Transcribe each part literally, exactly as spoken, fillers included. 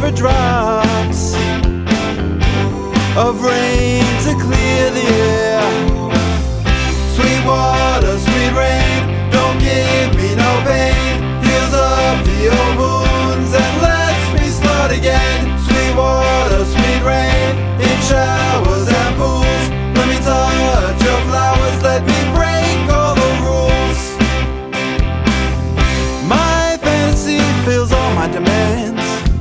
never drops of rain to clear the air. Sweet water, sweet rain, don't give me no pain. Heals up the old wounds and lets me start again. Sweet water, sweet rain, in showers and pools. Let me touch your flowers, let me break all the rules. My fantasy fills all my demands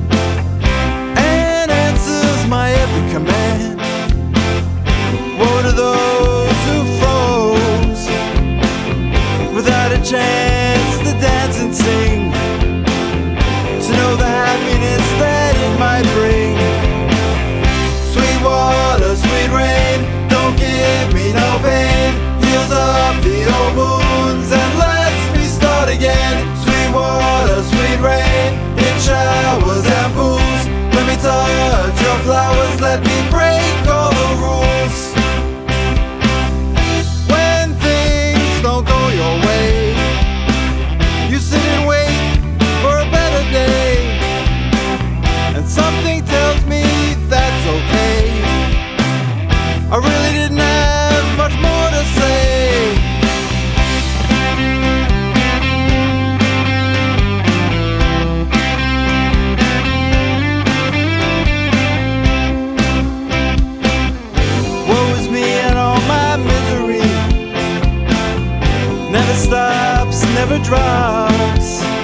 and answers my every command. Woe to those who froze without a chance to dance and sing, to know the happiness that it might bring. Sweet water, sweet rain, don't give me no pain. Heals up the old wounds and lets me start again. Sweet water, sweet rain, in showers and pools. Let me touch your flowers, let me break all the rules. When things don't go your way, you sit and wait for a better day, and something tells me that's okay. I really didn't have much more to say. Woe is me and all my misery never stops, never drops.